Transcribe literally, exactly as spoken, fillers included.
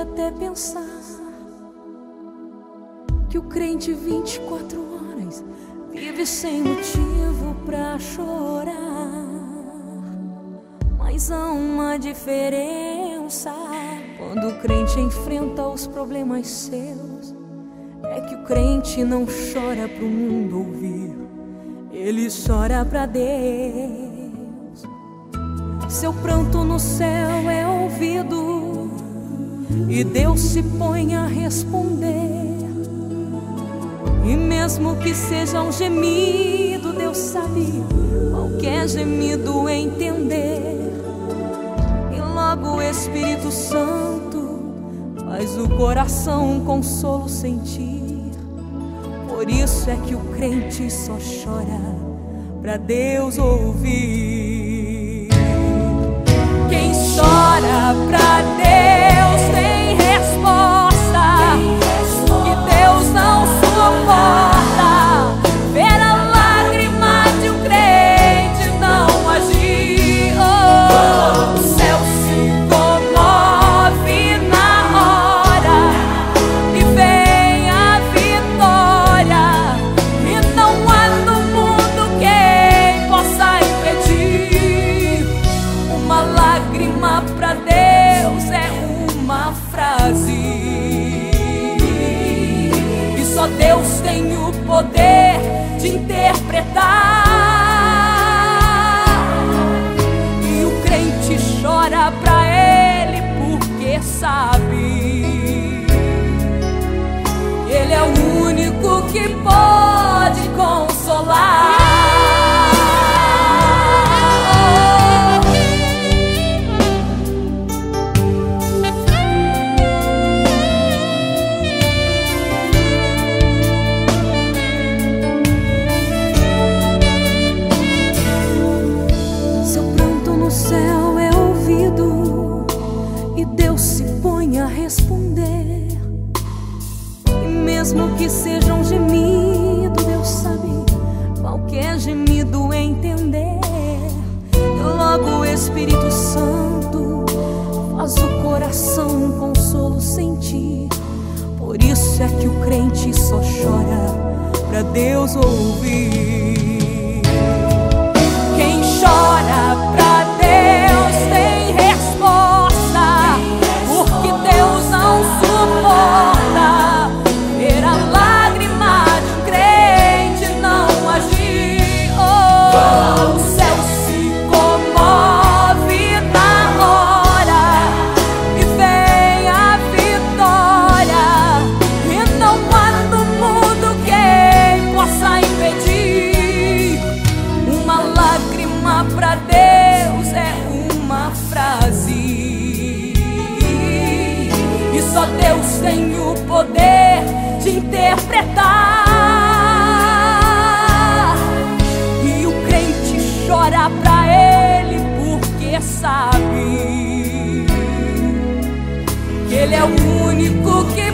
até pensar que o crente vinte e quatro horas vive sem motivo pra chorar. Mas há uma diferença quando o crente enfrenta os problemas seus. É que o crente não chora pro mundo ouvir, ele chora pra Deus. Seu pranto no céu é ouvido e Deus se põe a responder. E mesmo que seja um gemido, Deus sabe qualquer gemido entender. E logo o Espírito Santo faz o coração um consolo sentir. Por isso é que o crente só chora pra Deus ouvir. Quem chora pra Deus tem resposta, que Deus não suporta ver a lágrima de um crente não agir. Oh, o céu se comove na hora e vem a vitória, e não há no mundo quem possa impedir. Uma lágrima pra Deus é uma frase, e só Deus tem o poder de interpretar. E o crente chora pra Ele porque sabe Ele é o único que pode consolar. O céu é ouvido e Deus se põe a responder. E mesmo que seja um gemido, Deus sabe qualquer gemido entender. E logo o Espírito Santo faz o coração um consolo sentir. Por isso é que o crente só chora pra Deus ouvir. Quem chora pra Deus tem resposta, porque Deus não suporta ver a lágrima de um crente não agir. Oh, o céu se comove na hora e vem a vitória, e não há no mundo quem possa impedir. Uma lágrima pra Deus é uma frase, e só Deus tem o poder de interpretar. E o crente chora pra Ele porque sabe que Ele é o único que